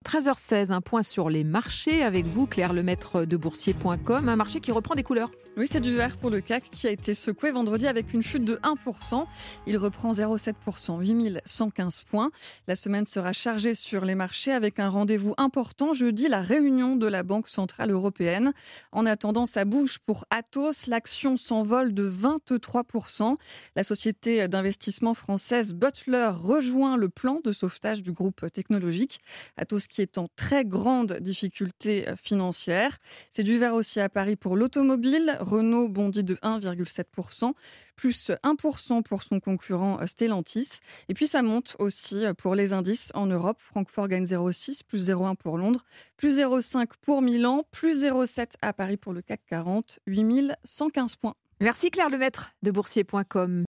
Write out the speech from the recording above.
13h16, un point sur les marchés avec vous, Claire Lemaître de Boursier.com. Un marché qui reprend des couleurs. Oui, c'est du vert pour le CAC qui a été secoué vendredi avec une chute de 1%. Il reprend 0,7%, 8115 points. La semaine sera chargée sur les marchés avec un rendez-vous important jeudi, la réunion de la Banque Centrale Européenne. En attendant, ça bouge pour Atos. L'action s'envole de 23%. La société d'investissement française Butler rejoint le plan de sauvetage du groupe technologique. Atos qui est en très grande difficulté financière. C'est du vert aussi à Paris pour l'automobile. Renault bondit de 1,7%, plus 1% pour son concurrent Stellantis. Et puis ça monte aussi pour les indices en Europe. Francfort gagne 0,6, plus 0,1 pour Londres, plus 0,5 pour Milan, plus 0,7 à Paris pour le CAC 40, 8115 points. Merci Claire Lemaître de Boursier.com.